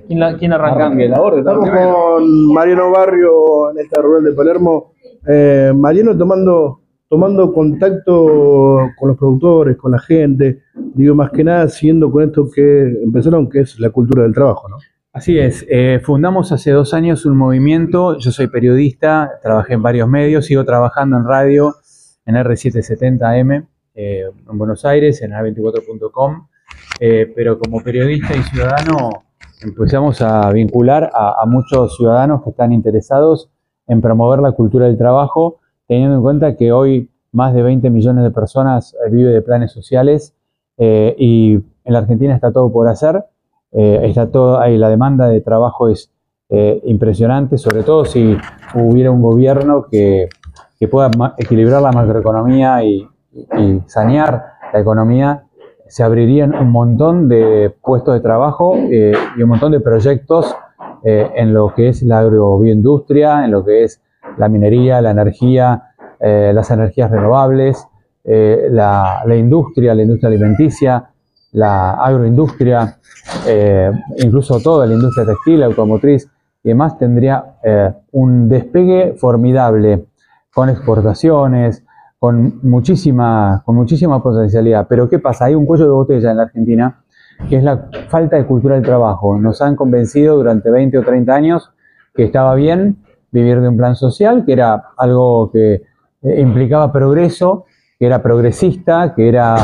¿Quién arranca? Arranque la orden. Estamos con Mariano Barrio en esta rural de Palermo. Mariano tomando contacto con los productores, con la gente, digo, más que nada siguiendo con esto que empezaron, que es la cultura del trabajo, ¿no? Así es, fundamos hace 2 años un movimiento. Yo soy periodista, trabajé en varios medios, sigo trabajando en radio, en R770M, en Buenos Aires, en a24.com, pero como periodista y ciudadano empezamos a vincular a muchos ciudadanos que están interesados en promover la cultura del trabajo, teniendo en cuenta que hoy más de 20 millones de personas viven de planes sociales y en la Argentina está todo por hacer. Está todo ahí, la demanda de trabajo es impresionante, sobre todo si hubiera un gobierno que pueda equilibrar la macroeconomía y sanear la economía. Se abrirían un montón de puestos de trabajo y un montón de proyectos en lo que es la agrobioindustria, en lo que es la minería, la energía, las energías renovables, la industria alimenticia, la agroindustria, incluso toda la industria textil, automotriz y demás tendría un despegue formidable con exportaciones, con muchísima potencialidad. Pero ¿qué pasa? Hay un cuello de botella en la Argentina, que es la falta de cultura del trabajo. Nos han convencido durante 20 o 30 años que estaba bien vivir de un plan social, que era algo que implicaba progreso, que era progresista, que era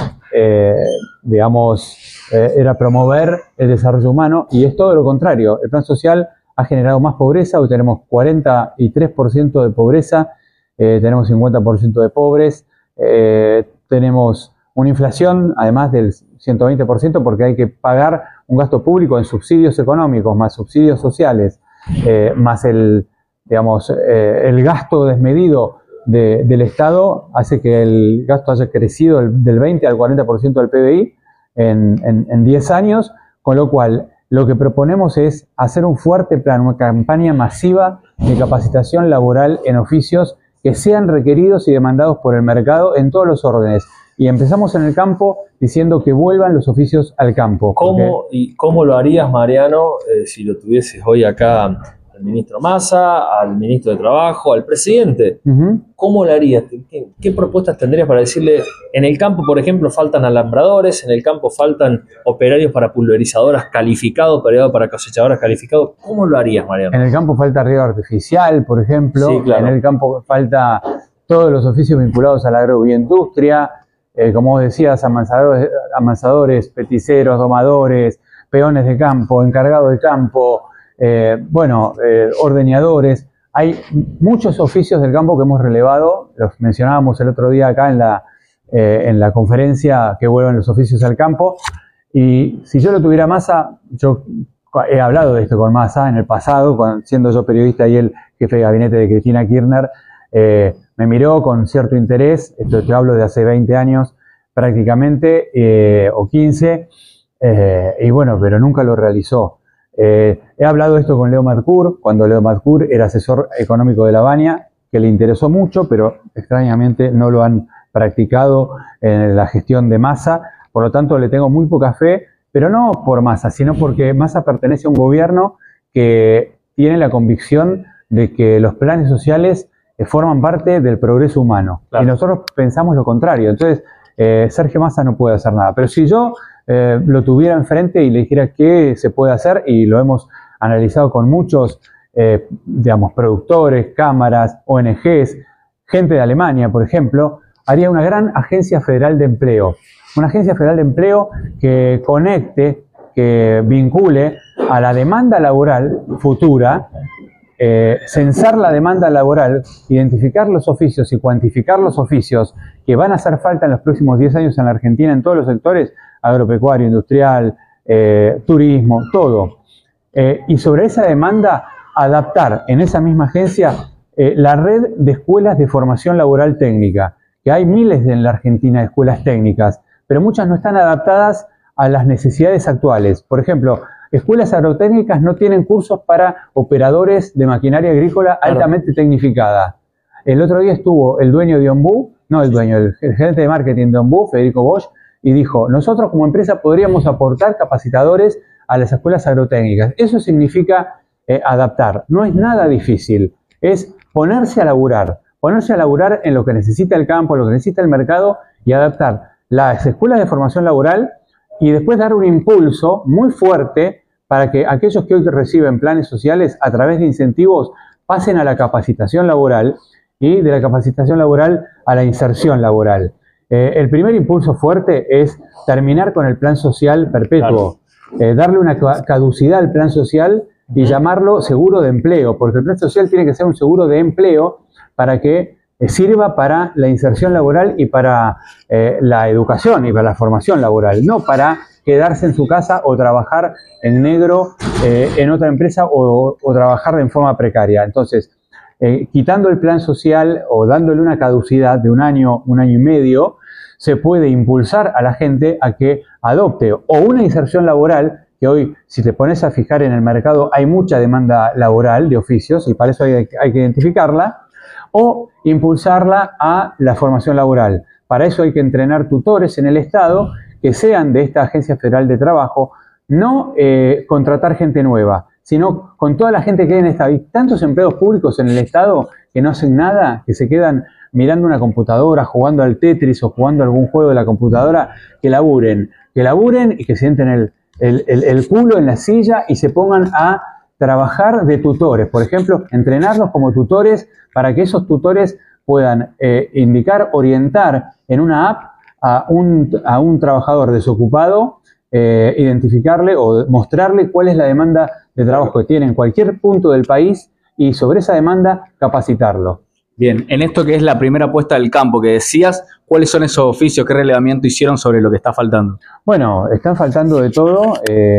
era promover el desarrollo humano, y es todo lo contrario. El plan social ha generado más pobreza. Hoy tenemos 43% de pobreza, tenemos 50% de pobres, tenemos una inflación además del 120% porque hay que pagar un gasto público en subsidios económicos, más subsidios sociales, más el gasto desmedido del Estado hace que el gasto haya crecido del 20 al 40% del PBI en 10 años, con lo cual lo que proponemos es hacer un fuerte plan, una campaña masiva de capacitación laboral en oficios que sean requeridos y demandados por el mercado en todos los órdenes. Y empezamos en el campo diciendo que vuelvan los oficios al campo. ¿Cómo lo harías, Mariano, si lo tuvieses hoy acá al ministro Massa, al ministro de Trabajo, al presidente? ¿Cómo lo harías? ¿Qué propuestas tendrías para decirle? En el campo, por ejemplo, faltan alambradores, en el campo faltan operarios para pulverizadoras calificados, operarios para cosechadoras calificados. ¿Cómo lo harías, Mariano? En el campo falta riego artificial, por ejemplo. Sí, claro. En el campo falta todos los oficios vinculados a la agrobioindustria, como vos decías, amansadores, peticeros, domadores, peones de campo, encargados de campo, ordeñadores. Hay muchos oficios del campo que hemos relevado, los mencionábamos el otro día acá en la conferencia, que vuelven los oficios al campo. Y si yo lo tuviera Massa, yo he hablado de esto con Massa en el pasado, siendo yo periodista y él jefe de gabinete de Cristina Kirchner, me miró con cierto interés. Esto te hablo de hace 20 años prácticamente, o 15, pero nunca lo realizó. He hablado esto con Leo Mercur, cuando Leo Mercur era asesor económico de la Baña, que le interesó mucho, pero extrañamente no lo han practicado en la gestión de Massa. Por lo tanto, le tengo muy poca fe, pero no por Massa, sino porque Massa pertenece a un gobierno que tiene la convicción de que los planes sociales forman parte del progreso humano. Claro. Y nosotros pensamos lo contrario. Entonces, Sergio Massa no puede hacer nada. Pero si yo lo tuviera enfrente y le dijera qué se puede hacer, y lo hemos analizado con muchos, productores, cámaras, ONGs, gente de Alemania, por ejemplo, haría una gran agencia federal de empleo. Una agencia federal de empleo que conecte, que vincule a la demanda laboral futura, censar la demanda laboral, identificar los oficios y cuantificar los oficios que van a hacer falta en los próximos 10 años en la Argentina en todos los sectores, agropecuario, industrial, turismo, todo. Y sobre esa demanda adaptar en esa misma agencia la red de escuelas de formación laboral técnica, que hay miles en la Argentina de escuelas técnicas, pero muchas no están adaptadas a las necesidades actuales. Por ejemplo, escuelas agrotécnicas no tienen cursos para operadores de maquinaria agrícola altamente tecnificada. El otro día estuvo el dueño de Ombú, el gerente de marketing de Ombú, Federico Bosch, y dijo: nosotros como empresa podríamos aportar capacitadores a las escuelas agrotécnicas. Eso significa adaptar. No es nada difícil, es ponerse a laburar en lo que necesita el campo, lo que necesita el mercado y adaptar las escuelas de formación laboral y después dar un impulso muy fuerte para que aquellos que hoy reciben planes sociales a través de incentivos pasen a la capacitación laboral y de la capacitación laboral a la inserción laboral. El primer impulso fuerte es terminar con el plan social perpetuo, darle una caducidad al plan social y llamarlo seguro de empleo, porque el plan social tiene que ser un seguro de empleo para que sirva para la inserción laboral y para la educación y para la formación laboral, no para quedarse en su casa o trabajar en negro en otra empresa o trabajar en forma precaria. Entonces, quitando el plan social o dándole una caducidad de un año y medio, se puede impulsar a la gente a que adopte o una inserción laboral, que hoy, si te pones a fijar en el mercado, hay mucha demanda laboral de oficios y para eso hay que identificarla, o impulsarla a la formación laboral. Para eso hay que entrenar tutores en el Estado que sean de esta Agencia Federal de Trabajo, no contratar gente nueva, sino con toda la gente que hay en esta. Hay tantos empleados públicos en el Estado que no hacen nada, que se quedan mirando una computadora, jugando al Tetris o jugando algún juego de la computadora, que laburen y que sienten el culo en la silla y se pongan a trabajar de tutores. Por ejemplo, entrenarlos como tutores para que esos tutores puedan indicar, orientar en una app a un trabajador desocupado, identificarle o mostrarle cuál es la demanda de trabajo que tiene en cualquier punto del país y sobre esa demanda capacitarlo. Bien, en esto que es la primera apuesta del campo que decías, ¿cuáles son esos oficios? ¿Qué relevamiento hicieron sobre lo que está faltando? Bueno, están faltando de todo.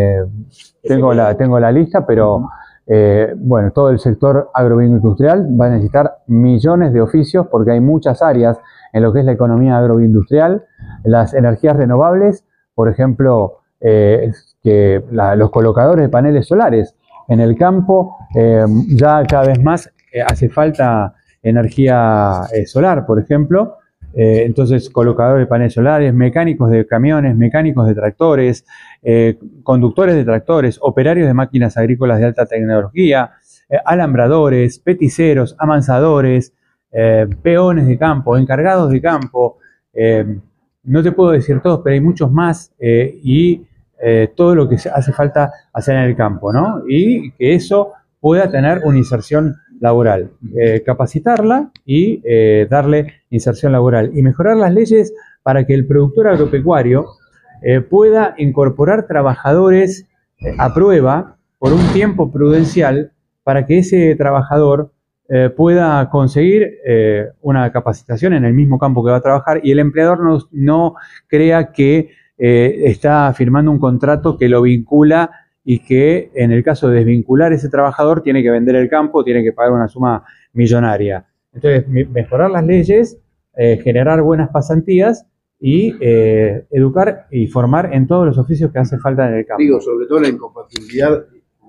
Tengo la lista, pero bueno, todo el sector agroindustrial va a necesitar millones de oficios porque hay muchas áreas en lo que es la economía agroindustrial. Las energías renovables, por ejemplo, los colocadores de paneles solares. En el campo ya cada vez más hace falta energía solar, por ejemplo. Entonces, colocadores de paneles solares, mecánicos de camiones, mecánicos de tractores, conductores de tractores, operarios de máquinas agrícolas de alta tecnología, alambradores, peticeros, amansadores, peones de campo, encargados de campo. No te puedo decir todos, pero hay muchos más y todo lo que hace falta hacer en el campo, ¿no? Y que eso pueda tener una inserción laboral, capacitarla y darle inserción laboral y mejorar las leyes para que el productor agropecuario pueda incorporar trabajadores a prueba por un tiempo prudencial para que ese trabajador pueda conseguir una capacitación en el mismo campo que va a trabajar y el empleador no crea que está firmando un contrato que lo vincula y que en el caso de desvincular ese trabajador tiene que vender el campo, tiene que pagar una suma millonaria. Entonces, mejorar las leyes, generar buenas pasantías y educar y formar en todos los oficios que hace falta en el campo. Digo, sobre todo la incompatibilidad